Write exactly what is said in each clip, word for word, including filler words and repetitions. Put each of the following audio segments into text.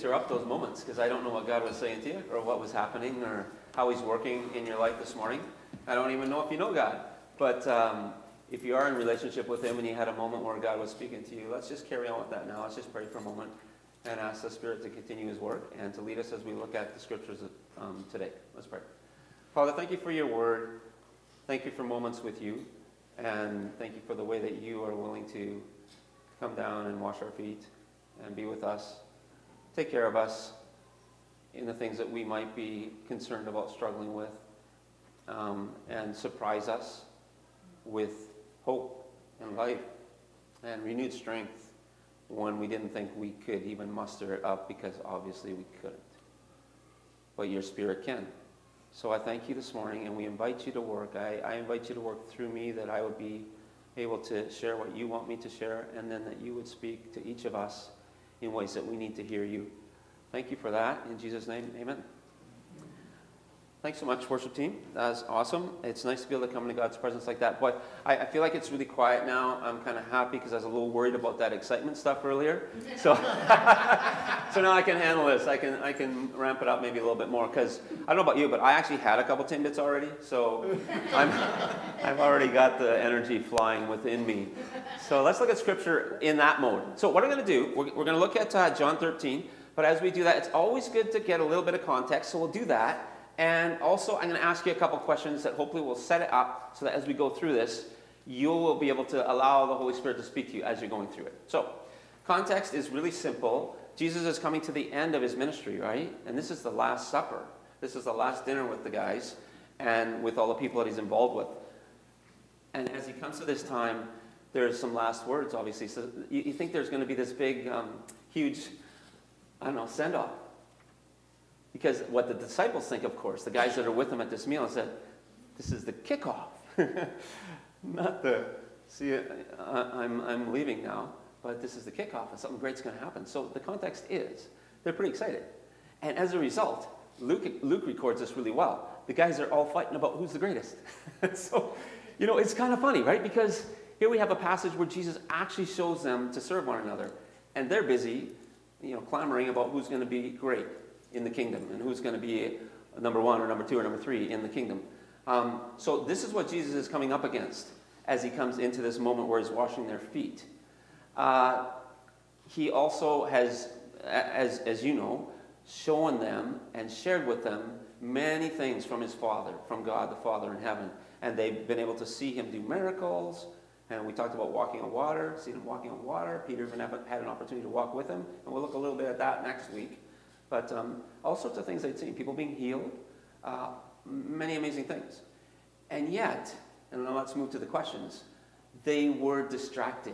stir up those moments, because I don't know what God was saying to you or what was happening or how he's working in your life this morning. I don't even know if you know God. But um, if you are in relationship with him and you had a moment where God was speaking to you, let's just carry on with that now. Let's just pray for a moment and ask the Spirit to continue his work and to lead us as we look at the scriptures um, today. Let's pray. Father, thank you for your word. Thank you for moments with you. And thank you for the way that you are willing to come down and wash our feet and be with us. Take care of us in the things that we might be concerned about struggling with, um, and surprise us with hope and life and renewed strength when we didn't think we could even muster it up, because obviously we couldn't. But your Spirit can. So I thank you this morning, and we invite you to work. I, I invite you to work through me, that I would be able to share what you want me to share, and then that you would speak to each of us in ways that we need to hear you. Thank you for that. In Jesus' name, amen. Thanks so much, worship team. That's awesome. It's nice to be able to come into God's presence like that. But I, I feel like it's really quiet now. I'm kind of happy because I was a little worried about that excitement stuff earlier. So, so now I can handle this. I can I can ramp it up maybe a little bit more, because I don't know about you, but I actually had a couple Timbits already. So I'm, I've already got the energy flying within me. So let's look at Scripture in that mode. So what I'm going to do, we're, we're going to look at uh, John thirteen. But as we do that, it's always good to get a little bit of context. So we'll do that. And also, I'm going to ask you a couple questions that hopefully will set it up so that as we go through this, you will be able to allow the Holy Spirit to speak to you as you're going through it. So, context is really simple. Jesus is coming to the end of his ministry, right? And this is the Last Supper. This is the last dinner with the guys and with all the people that he's involved with. And as he comes to this time, there's some last words, obviously. So you, you think there's going to be this big, um, huge, I don't know, send-off. Because what the disciples think, of course, the guys that are with him at this meal, is that this is the kickoff. Not the, see, I, I'm, I'm leaving now, but this is the kickoff, and something great's going to happen. So the context is, they're pretty excited. And as a result, Luke, Luke records this really well. The guys are all fighting about who's the greatest. So, you know, it's kind of funny, right? Because here we have a passage where Jesus actually shows them to serve one another. And they're busy, you know, clamoring about who's going to be great in the kingdom and who's going to be number one or number two or number three in the kingdom. Um, so this is what Jesus is coming up against as he comes into this moment where he's washing their feet. Uh, he also has, as, as you know, shown them and shared with them many things from his Father, from God the Father in heaven. And they've been able to see him do miracles. And we talked about walking on water, seeing him walking on water. Peter even had an opportunity to walk with him. And we'll look a little bit at that next week. But um, all sorts of things they'd seen. People being healed. Uh, many amazing things. And yet, and now let's move to the questions, they were distracted.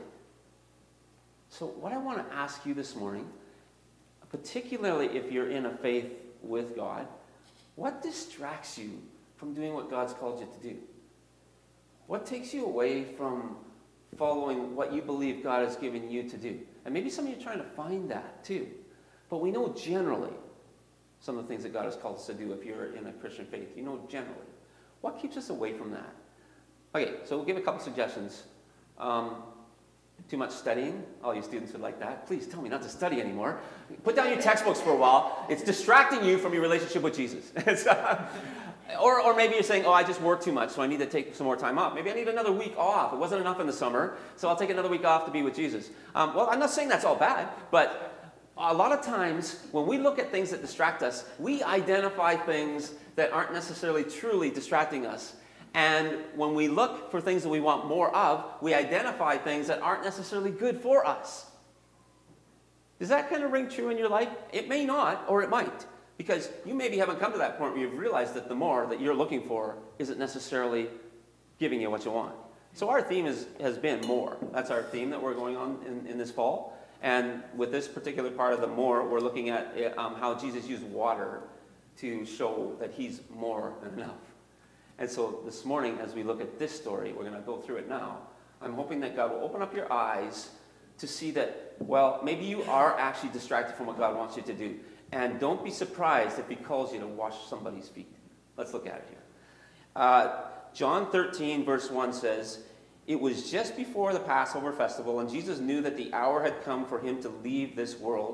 So what I want to ask you this morning, particularly if you're in a faith with God, what distracts you from doing what God's called you to do? What takes you away from following what you believe God has given you to do? And maybe some of you are trying to find that too. But we know generally some of the things that God has called us to do if you're in a Christian faith. You know generally. What keeps us away from that? Okay, so we'll give a couple suggestions. Um, too much studying. All you students would like that. Please tell me not to study anymore. Put down your textbooks for a while. It's distracting you from your relationship with Jesus. or, or maybe you're saying, oh, I just work too much, so I need to take some more time off. Maybe I need another week off. It wasn't enough in the summer, so I'll take another week off to be with Jesus. Um, well, I'm not saying that's all bad, but a lot of times, when we look at things that distract us, we identify things that aren't necessarily truly distracting us. And when we look for things that we want more of, we identify things that aren't necessarily good for us. Does that kind of ring true in your life? It may not, or it might. Because you maybe haven't come to that point where you've realized that the more that you're looking for isn't necessarily giving you what you want. So our theme is, has been more. That's our theme that we're going on in, in this fall. And with this particular part of the more, we're looking at um, how Jesus used water to show that he's more than enough. And so this morning, as we look at this story, we're going to go through it now. I'm hoping that God will open up your eyes to see that, well, maybe you are actually distracted from what God wants you to do. And don't be surprised if he calls you to wash somebody's feet. Let's look at it here. Uh, John thirteen, verse one says, "It was just before the Passover festival, and Jesus knew that the hour had come for him to leave this world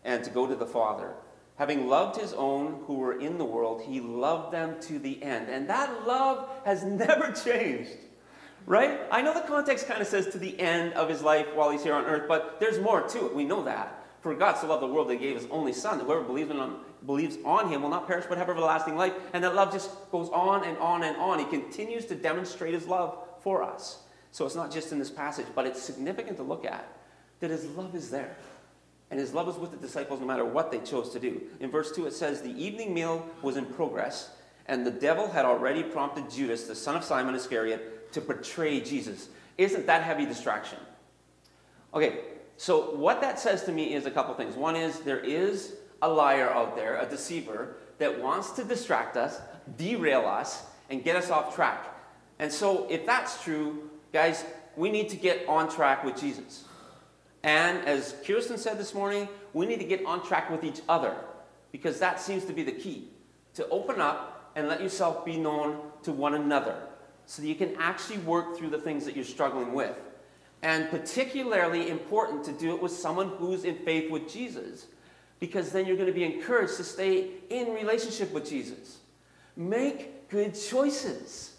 and to go to the Father. Having loved his own who were in the world, he loved them to the end. And that love has never changed. Right? I know the context kind of says to the end of his life while he's here on earth, but there's more to it. We know that. For God so loved the world that he gave his only Son, that whoever believes, in him, believes on him will not perish but have everlasting life. And that love just goes on and on and on. He continues to demonstrate his love for us. So it's not just in this passage, but it's significant to look at that his love is there. And his love was with the disciples no matter what they chose to do. In verse two it says, the evening meal was in progress, and the devil had already prompted Judas, the son of Simon Iscariot, to betray Jesus. Isn't that heavy distraction? Okay, so what that says to me is a couple things. One is there is a liar out there, a deceiver, that wants to distract us, derail us, and get us off track. And so if that's true, guys, we need to get on track with Jesus. And as Kirsten said this morning, we need to get on track with each other, because that seems to be the key. To open up and let yourself be known to one another so that you can actually work through the things that you're struggling with. And particularly important to do it with someone who's in faith with Jesus, because then you're going to be encouraged to stay in relationship with Jesus. Make good choices.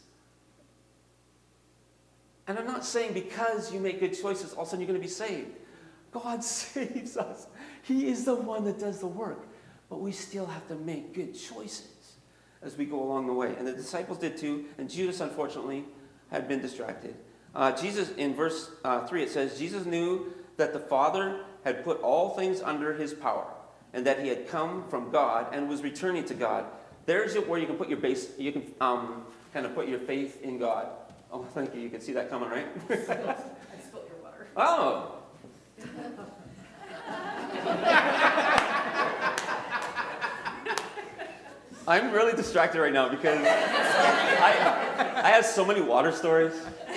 And I'm not saying because you make good choices, all of a sudden you're going to be saved. God saves us. He is the one that does the work. But we still have to make good choices as we go along the way. And the disciples did too, and Judas, unfortunately, had been distracted. Uh, Jesus, in verse uh, three, it says, Jesus knew that the Father had put all things under his power, and that he had come from God and was returning to God. There's where you can put your base, you can um, kind of put your faith in God. Oh, thank you. You can see that coming, right? I spilled your water. Oh. I'm really distracted right now because I, I have so many water stories.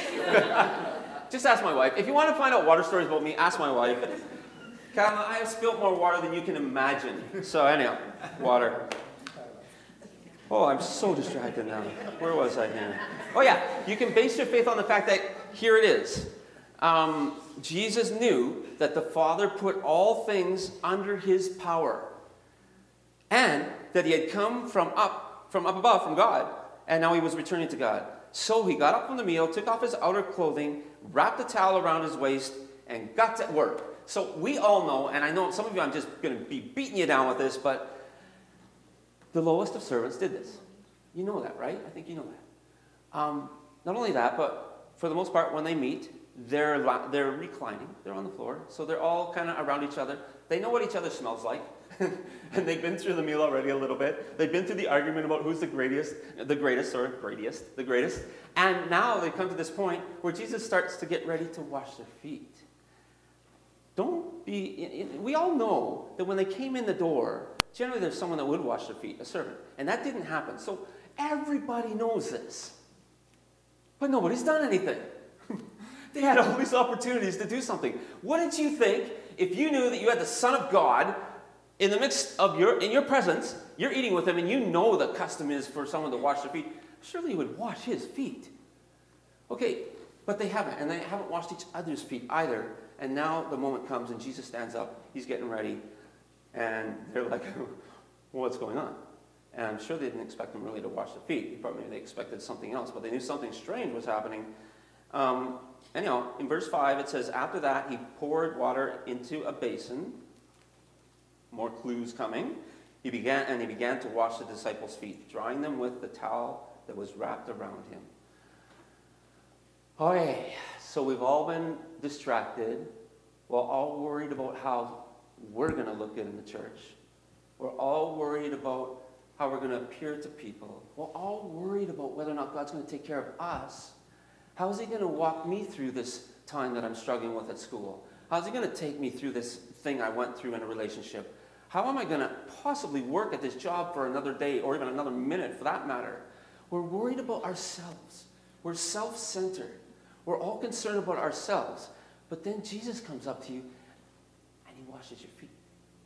Just ask my wife. If you want to find out water stories about me, ask my wife. Carla, I have spilled more water than you can imagine. So anyhow, water. Oh, I'm so distracted now. Where was I here? Oh yeah, you can base your faith on the fact that here it is. Um, Jesus knew that the Father put all things under his power, and that he had come from up, from up above, from God, and now he was returning to God. So he got up from the meal, took off his outer clothing, wrapped a towel around his waist, and got to work. So we all know, and I know some of you, I'm just going to be beating you down with this, but the lowest of servants did this. You know that, right? I think you know that. Um, not only that, but for the most part, when they meet, they're, they're reclining. They're on the floor. So they're all kind of around each other. They know what each other smells like. And they've been through the meal already a little bit. They've been through the argument about who's the greatest, the greatest, or greatest, the greatest. And now they come to this point where Jesus starts to get ready to wash their feet. Don't be, we all know that when they came in the door, generally there's someone that would wash their feet, a servant. And that didn't happen. So everybody knows this. But nobody's done anything. They had all these opportunities to do something. Wouldn't you think, if you knew that you had the Son of God in the midst of your, in your presence, you're eating with him, and you know the custom is for someone to wash their feet, surely you would wash his feet. Okay, but they haven't, and they haven't washed each other's feet either. And now the moment comes, and Jesus stands up, he's getting ready, and they're like, well, what's going on? And I'm sure they didn't expect him really to wash their feet. Probably they expected something else, but they knew something strange was happening. Um, anyhow, in verse five, it says, after that, he poured water into a basin. More clues coming. He began, and he began to wash the disciples' feet, drying them with the towel that was wrapped around him. Okay, so we've all been distracted. We're all worried about how we're going to look good in the church. We're all worried about how we're going to appear to people. We're all worried about whether or not God's going to take care of us. How is he going to walk me through this time that I'm struggling with at school? How is he going to take me through this thing I went through in a relationship? How am I going to possibly work at this job for another day or even another minute for that matter? We're worried about ourselves. We're self-centered. We're all concerned about ourselves. But then Jesus comes up to you and he washes your feet.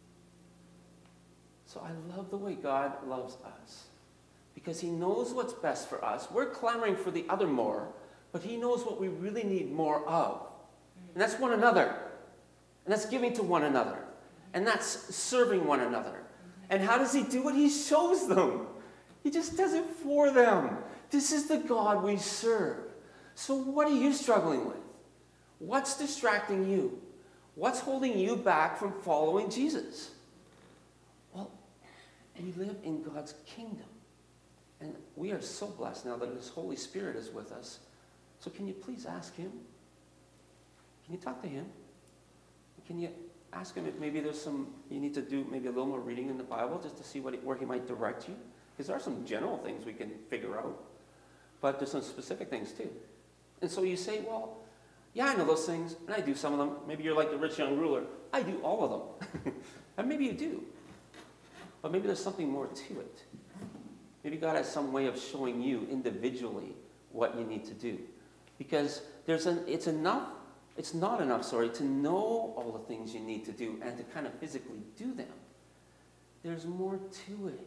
So I love the way God loves us, because he knows what's best for us. We're clamoring for the other more, but he knows what we really need more of. And that's one another. And that's giving to one another. And that's serving one another. And how does he do it? He shows them. He just does it for them. This is the God we serve. So what are you struggling with? What's distracting you? What's holding you back from following Jesus? Well, we live in God's kingdom. And we are so blessed now that his Holy Spirit is with us. So can you please ask him? Can you talk to him? Can you ask him if maybe there's some, you need to do maybe a little more reading in the Bible just to see what, where he might direct you? Because there are some general things we can figure out. But there's some specific things too. And so you say, well, yeah, I know those things, and I do some of them. Maybe you're like the rich young ruler. I do all of them. And maybe you do. But maybe there's something more to it. Maybe God has some way of showing you individually what you need to do. Because there's an, it's enough, it's not enough, sorry, to know all the things you need to do and to kind of physically do them. There's more to it.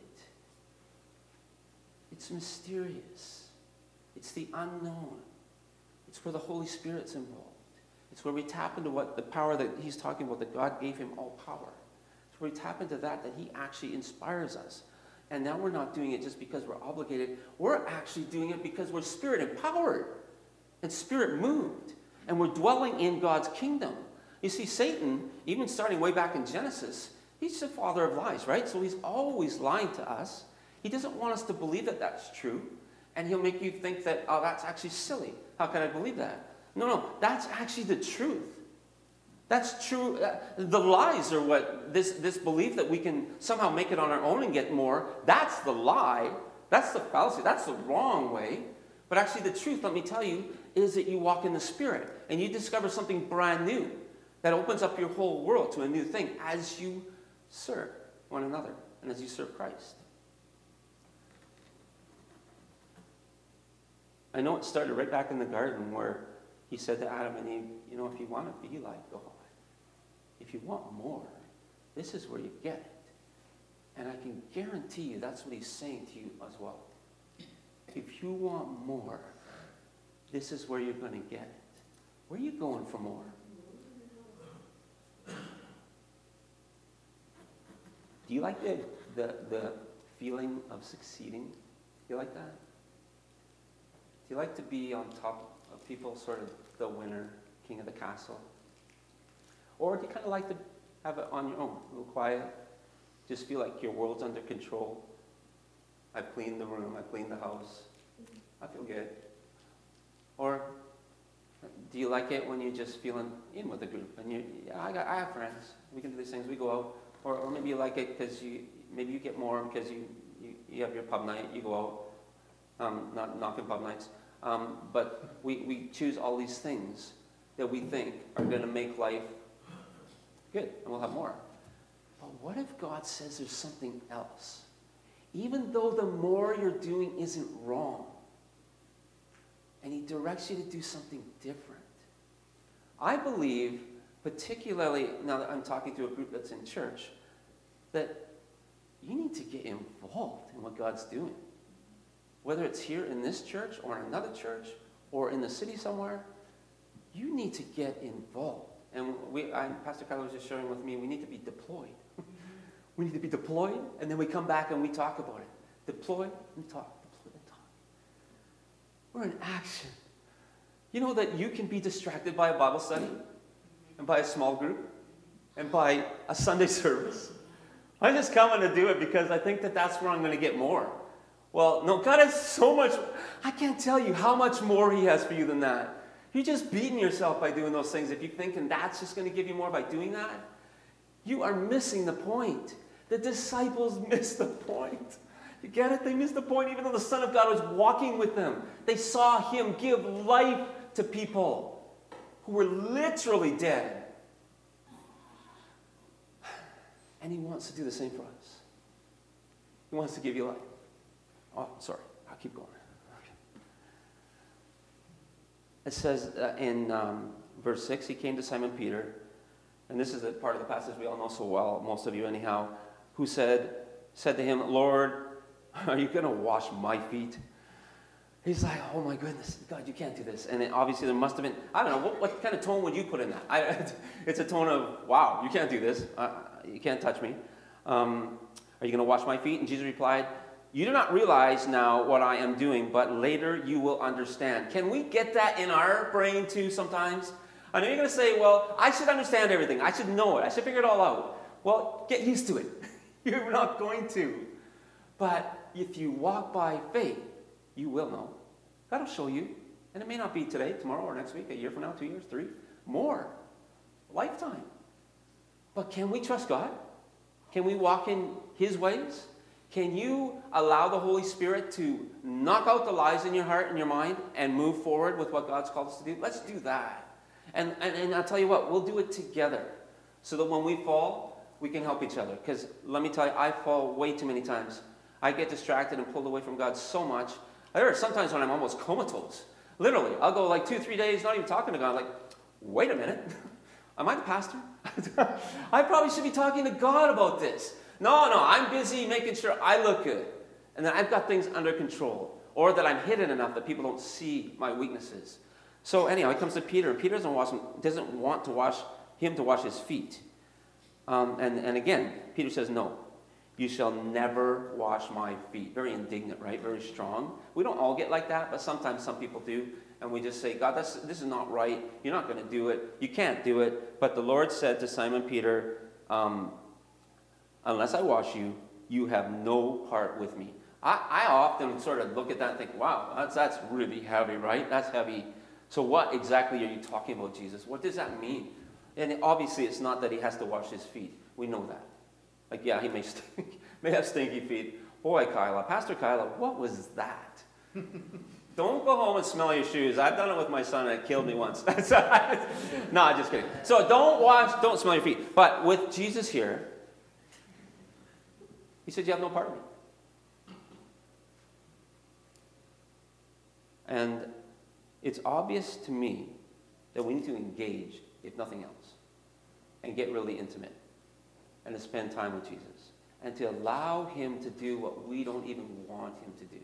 It's mysterious. It's the unknown. It's where the Holy Spirit's involved. It's where we tap into what the power that he's talking about, that God gave him all power. It's where we tap into that, that he actually inspires us. And now we're not doing it just because we're obligated. We're actually doing it because we're Spirit empowered and Spirit moved. And we're dwelling in God's kingdom. You see, Satan, even starting way back in Genesis, he's the father of lies, right? So he's always lying to us. He doesn't want us to believe that that's true. And he'll make you think that, oh, that's actually silly. How can I believe that? No, no, that's actually the truth. That's true. The lies are what, this, this belief that we can somehow make it on our own and get more, that's the lie. That's the fallacy. That's the wrong way. But actually the truth, let me tell you, is that you walk in the Spirit and you discover something brand new that opens up your whole world to a new thing as you serve one another and as you serve Christ. I know it started right back in the garden where he said to Adam and Eve, you know, if you want to be like God, if you want more, this is where you get it. And I can guarantee you that's what he's saying to you as well. If you want more, this is where you're going to get it. Where are you going for more? Do you like the, the, the feeling of succeeding? Do you like that? Do you like to be on top of people, sort of the winner, king of the castle? Or do you kind of like to have it on your own, a little quiet, just feel like your world's under control? I've cleaned the room, I've cleaned the house, I feel good. Or do you like it when you're just feeling in with the group? And you, yeah, I, got, I have friends, we can do these things, we go out. Or, or maybe you like it because you, maybe you get more because you, you, you have your pub night, you go out, um, not knocking pub nights. Um, but we, we choose all these things that we think are going to make life good, and we'll have more. But what if God says there's something else? Even though the more you're doing isn't wrong, and he directs you to do something different. I believe, particularly now that I'm talking to a group that's in church, that you need to get involved in what God's doing. Whether it's here in this church or in another church or in the city somewhere, you need to get involved. And we, I, Pastor Kyler was just sharing with me, we need to be deployed. We need to be deployed, and then we come back and we talk about it. Deploy and talk, deploy and talk. We're in action. You know that you can be distracted by a Bible study and by a small group and by a Sunday service. I'm just coming to do it because I think that that's where I'm going to get more. Well, no, God has so much. I can't tell you how much more he has for you than that. You're just beating yourself by doing those things. If you're thinking that's just going to give you more by doing that, you are missing the point. The disciples missed the point. You get it? They missed the point even though the Son of God was walking with them. They saw him give life to people who were literally dead. And he wants to do the same for us. He wants to give you life. Oh, sorry. I'll keep going. Okay. It says uh, in um, verse six, he came to Simon Peter, and this is a part of the passage we all know so well, most of you anyhow, who said, said to him, Lord, are you going to wash my feet? He's like, oh my goodness, God, you can't do this. And then obviously there must have been, I don't know, what, what kind of tone would you put in that? I, it's a tone of, wow, you can't do this. Uh, you can't touch me. Um, are you going to wash my feet? And Jesus replied, you do not realize now what I am doing, but later you will understand. Can we get that in our brain too sometimes? I know you're going to say, well, I should understand everything. I should know it. I should figure it all out. Well, get used to it. You're not going to. But if you walk by faith, you will know. God will show you. And it may not be today, tomorrow, or next week, a year from now, two years, three, more. Lifetime. But can we trust God? Can we walk in His ways? Can you allow the Holy Spirit to knock out the lies in your heart and your mind and move forward with what God's called us to do? Let's do that. And, and, and I'll tell you what, we'll do it together so that when we fall, we can help each other. Because let me tell you, I fall way too many times. I get distracted and pulled away from God so much. There are sometimes when I'm almost comatose. Literally, I'll go like two, three days not even talking to God. Like, wait a minute. Am I the pastor? I probably should be talking to God about this. No, no, I'm busy making sure I look good. And that I've got things under control. Or that I'm hidden enough that people don't see my weaknesses. So anyhow, it comes to Peter. Peter doesn't, wash, doesn't want to wash him to wash his feet. Um, and, and again, Peter says, no, you shall never wash my feet. Very indignant, right? Very strong. We don't all get like that, but sometimes some people do. And we just say, God, that's, this is not right. You're not going to do it. You can't do it. But the Lord said to Simon Peter, um, unless I wash you, you have no part with me. I, I often sort of look at that and think, wow, that's, that's really heavy, right? That's heavy. So what exactly are you talking about, Jesus? What does that mean? And obviously it's not that he has to wash his feet. We know that. Like, yeah, he may, stink, may have stinky feet. Boy, Kyla, Pastor Kyla, what was that? Don't go home and smell your shoes. I've done it with my son and it killed me once. No, just kidding. So don't wash, don't smell your feet. But with Jesus here, he said, you have no part of me. And it's obvious to me that we need to engage, if nothing else, and get really intimate, and to spend time with Jesus, and to allow him to do what we don't even want him to do.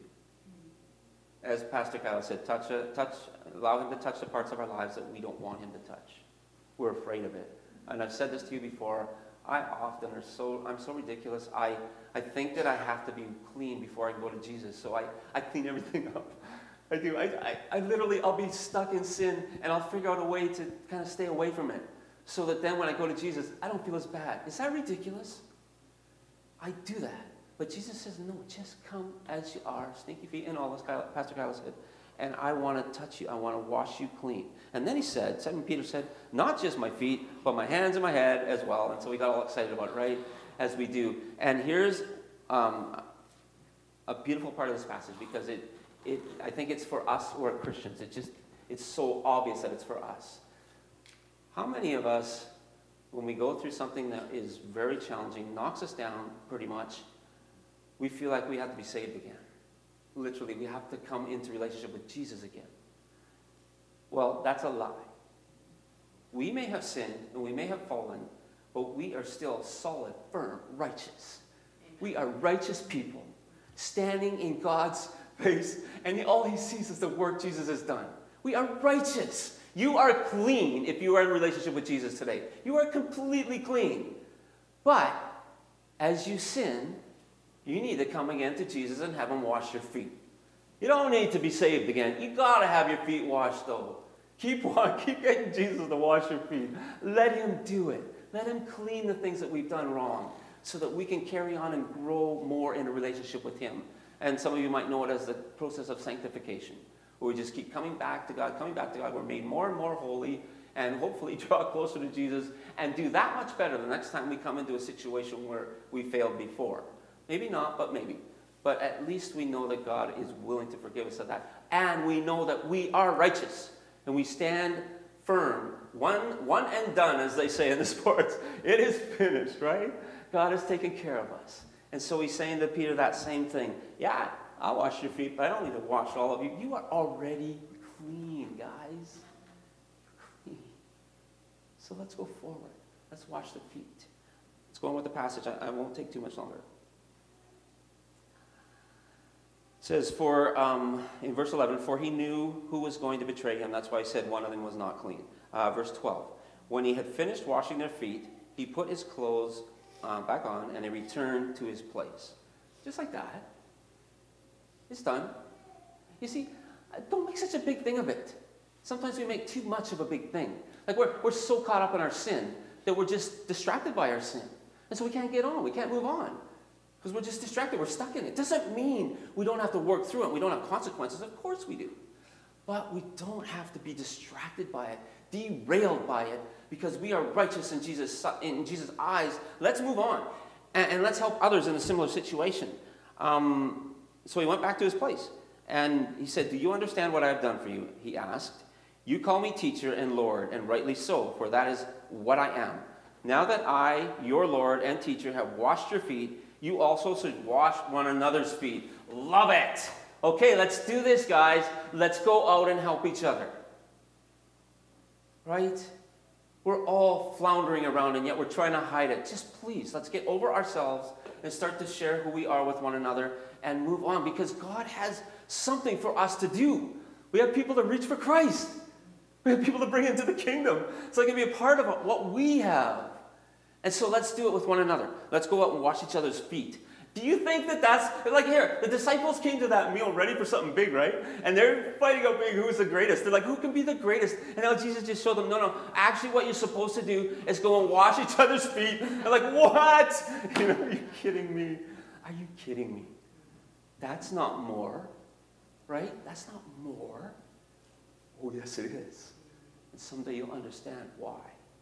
As Pastor Kyle said, touch, a, touch, allow him to touch the parts of our lives that we don't want him to touch. We're afraid of it. And I've said this to you before, I often are so, I'm so ridiculous. I, I think that I have to be clean before I can go to Jesus, so I, I clean everything up. I do. I, I, I literally, I'll be stuck in sin, and I'll figure out a way to kind of stay away from it, so that then when I go to Jesus, I don't feel as bad. Is that ridiculous? I do that. But Jesus says, no, just come as you are, stinky feet and all, as Pastor Kyle said, and I want to touch you. I want to wash you clean. And then he said, Simon Peter said, not just my feet, but my hands and my head as well. And so we got all excited about it, right, as we do. And here's um, a beautiful part of this passage, because it, it, I think it's for us who are Christians. It just, it's so obvious that it's for us. How many of us, when we go through something that is very challenging, knocks us down pretty much, we feel like we have to be saved again? Literally, we have to come into relationship with Jesus again. Well, that's a lie. We may have sinned and we may have fallen, but we are still solid, firm, righteous. Amen. We are righteous people standing in God's face, and all he sees is the work Jesus has done. We are righteous. You are clean if you are in relationship with Jesus today. You are completely clean. But as you sin, you need to come again to Jesus and have him wash your feet. You don't need to be saved again. You got to have your feet washed, though. Keep, keep getting Jesus to wash your feet. Let him do it. Let him clean the things that we've done wrong, so that we can carry on and grow more in a relationship with him. And some of you might know it as the process of sanctification, where we just keep coming back to God, coming back to God. We're made more and more holy, and hopefully draw closer to Jesus and do that much better the next time we come into a situation where we failed before. Maybe not, but maybe. But at least we know that God is willing to forgive us of that. And we know that we are righteous. And we stand firm. One, one and done, as they say in the sports. It is finished, right? God has taken care of us. And so he's saying to Peter that same thing. Yeah, I'll wash your feet, but I don't need to wash all of you. You are already clean, guys. Clean. So let's go forward. Let's wash the feet. Let's go on with the passage. I, I won't take too much longer. It says, for, um, in verse eleven, for he knew who was going to betray him. That's why I said one of them was not clean. Uh, verse twelve, when he had finished washing their feet, he put his clothes uh, back on, and he returned to his place. Just like that. It's done. You see, don't make such a big thing of it. Sometimes we make too much of a big thing. Like we're, we're so caught up in our sin that we're just distracted by our sin. And so we can't get on. We can't move on. Because we're just distracted. We're stuck in it. Doesn't mean we don't have to work through it. We don't have consequences. Of course we do. But we don't have to be distracted by it, derailed by it, because we are righteous in Jesus' in Jesus' eyes. Let's move on. And, and let's help others in a similar situation. Um, so he went back to his place. And he said, "Do you understand what I have done for you?" He asked. "You call me teacher and Lord, and rightly so, for that is what I am. Now that I, your Lord and teacher, have washed your feet, you also should wash one another's feet." Love it! Okay, let's do this, guys. Let's go out and help each other. Right? We're all floundering around, and yet we're trying to hide it. Just please, let's get over ourselves and start to share who we are with one another and move on, because God has something for us to do. We have people to reach for Christ. We have people to bring into the kingdom. So they can be a part of what we have. And so let's do it with one another. Let's go out and wash each other's feet. Do you think that that's, like here, the disciples came to that meal ready for something big, right? And they're fighting out big who's the greatest. They're like, who can be the greatest? And now Jesus just showed them, no, no, actually what you're supposed to do is go and wash each other's feet. They're like, what? You know, are you kidding me? Are you kidding me? That's not more, right? That's not more. Oh, yes, it is. And someday you'll understand why.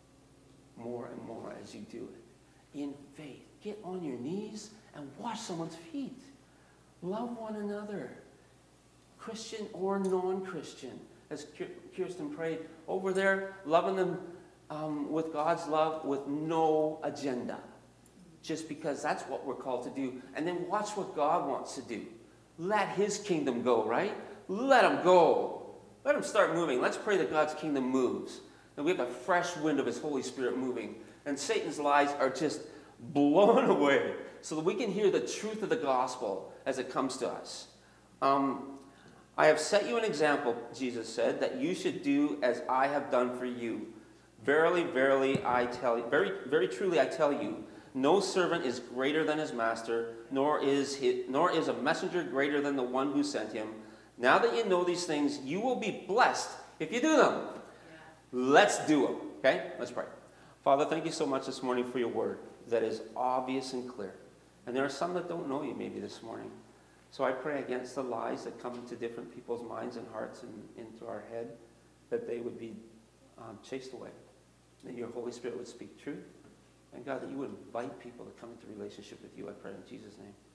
More and more as you do it. In faith. Get on your knees and wash someone's feet. Love one another. Christian or non-Christian. As Kirsten prayed over there, loving them um, with God's love with no agenda. Just because that's what we're called to do. And then watch what God wants to do. Let his kingdom go, right? Let him go. Let him start moving. Let's pray that God's kingdom moves. And we have a fresh wind of his Holy Spirit moving. And Satan's lies are just blown away so that we can hear the truth of the gospel as it comes to us. Um, I have set you an example, Jesus said, that you should do as I have done for you. Verily, verily, I tell you, very, very truly I tell you, no servant is greater than his master, nor is his, nor is a messenger greater than the one who sent him. Now that you know these things, you will be blessed if you do them. Yeah. Let's do them. Okay? Let's pray. Father, thank you so much this morning for your word that is obvious and clear. And there are some that don't know you maybe this morning. So I pray against the lies that come into different people's minds and hearts and into our head, that they would be um, chased away. That your Holy Spirit would speak truth. And God, that you would invite people to come into relationship with you, I pray in Jesus' name.